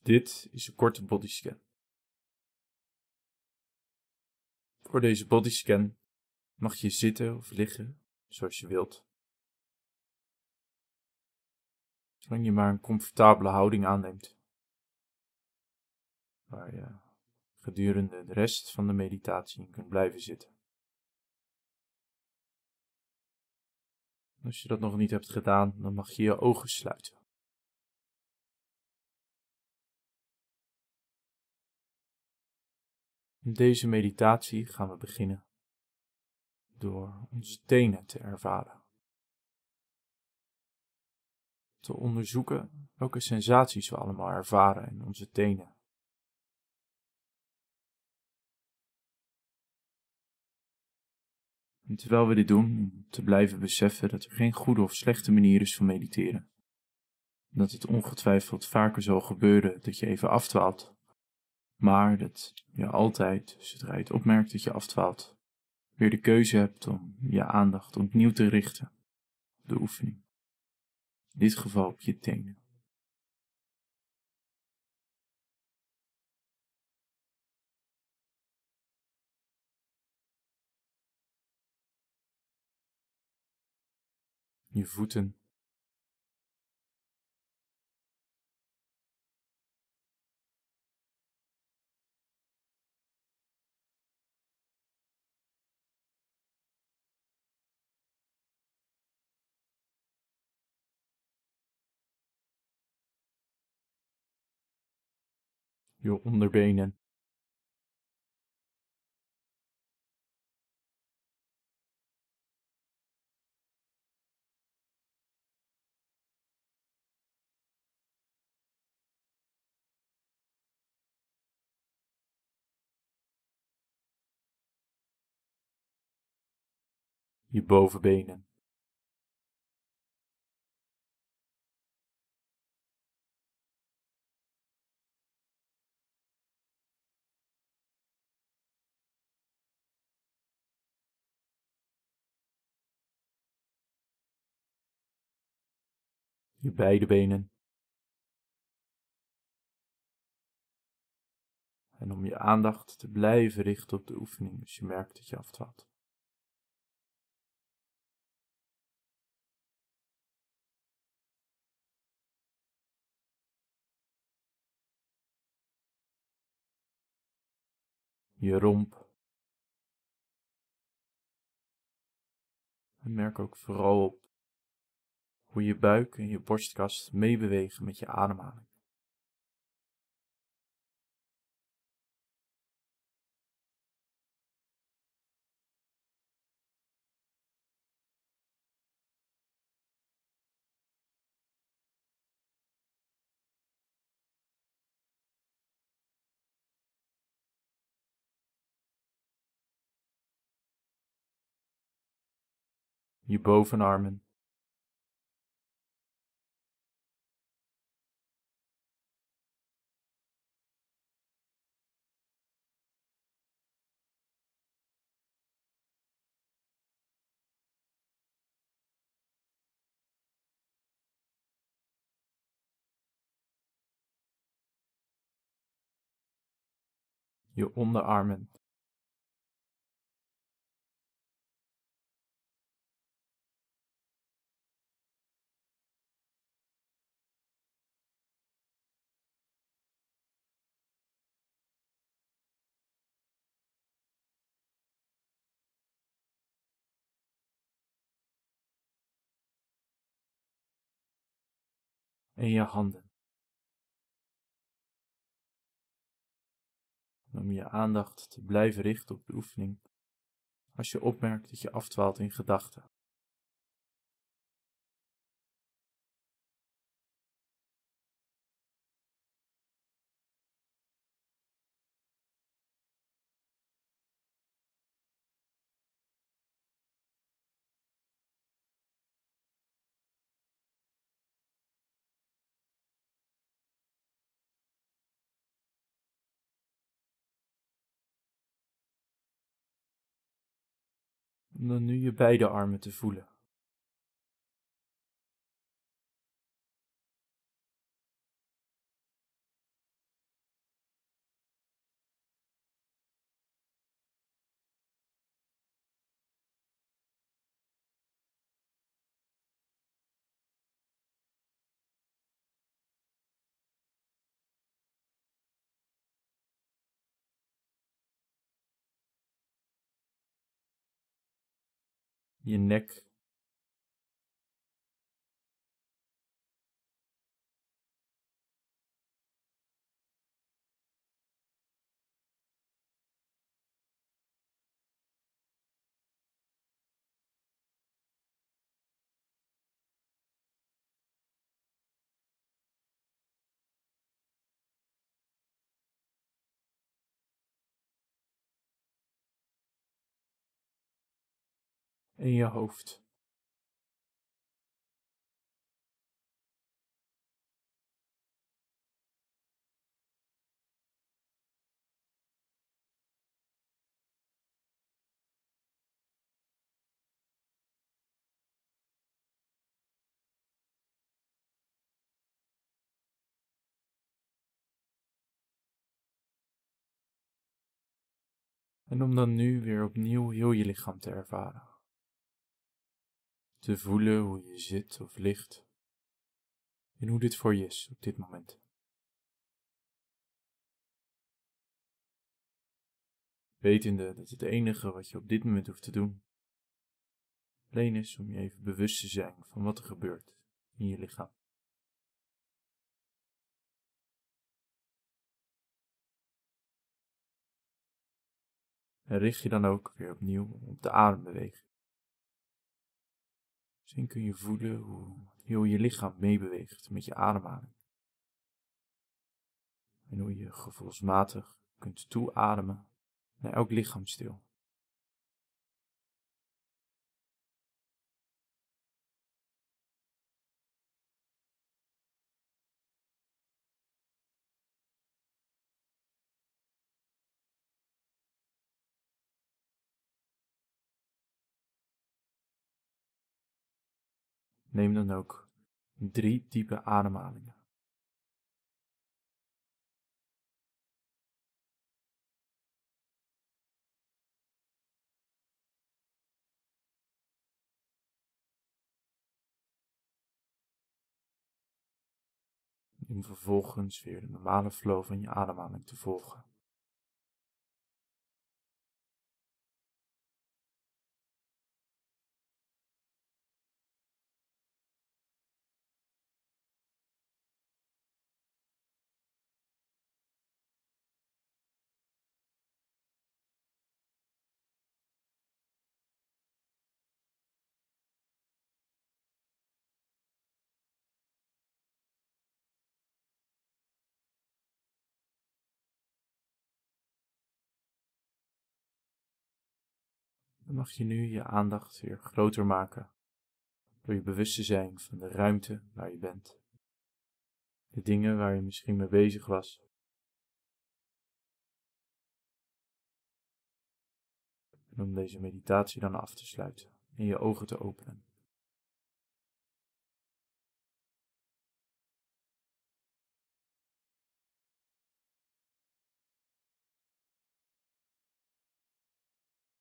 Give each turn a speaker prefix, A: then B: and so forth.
A: Dit is een korte bodyscan. Voor deze bodyscan mag je zitten of liggen, zoals je wilt. Zolang je maar een comfortabele houding aanneemt, waar je gedurende de rest van de meditatie in kunt blijven zitten. Als je dat nog niet hebt gedaan, dan mag je je ogen sluiten. In deze meditatie gaan we beginnen door onze tenen te ervaren. Te onderzoeken welke sensaties we allemaal ervaren in onze tenen. En terwijl we dit doen, te blijven beseffen dat er geen goede of slechte manier is van mediteren. Dat het ongetwijfeld vaker zal gebeuren dat je even afdwaalt, maar dat je altijd, zodra je het opmerkt dat je afdwaalt, weer de keuze hebt om je aandacht opnieuw te richten op de oefening. In dit geval op je tenen. Je voeten. Je onderbenen. Je bovenbenen. Je beide benen. En om je aandacht te blijven richten op de oefening als je merkt dat je afdwaalt. Je romp. En merk ook vooral op hoe je buik en je borstkas meebewegen met je ademhaling. Je bovenarmen. Je onderarmen. En je handen. Om je aandacht te blijven richten op de oefening als je opmerkt dat je afdwaalt in gedachten. Om dan nu je beide armen te voelen. je nek. En je hoofd. En om dan nu weer opnieuw heel je lichaam te ervaren. Te voelen hoe je zit of ligt. En hoe dit voor je is op dit moment. Wetende dat het enige wat je op dit moment hoeft te doen, alleen is om je even bewust te zijn van wat er gebeurt in je lichaam. En richt je dan ook weer opnieuw op de adembeweging. Misschien kun je voelen hoe heel je lichaam meebeweegt met je ademhaling. En hoe je gevoelsmatig kunt toeademen naar elk lichaamsdeel. Neem dan ook 3 diepe ademhalingen. Om vervolgens weer de normale flow van je ademhaling te volgen. Dan mag je nu je aandacht weer groter maken door je bewust te zijn van de ruimte waar je bent. De dingen waar je misschien mee bezig was. En om deze meditatie dan af te sluiten en je ogen te openen.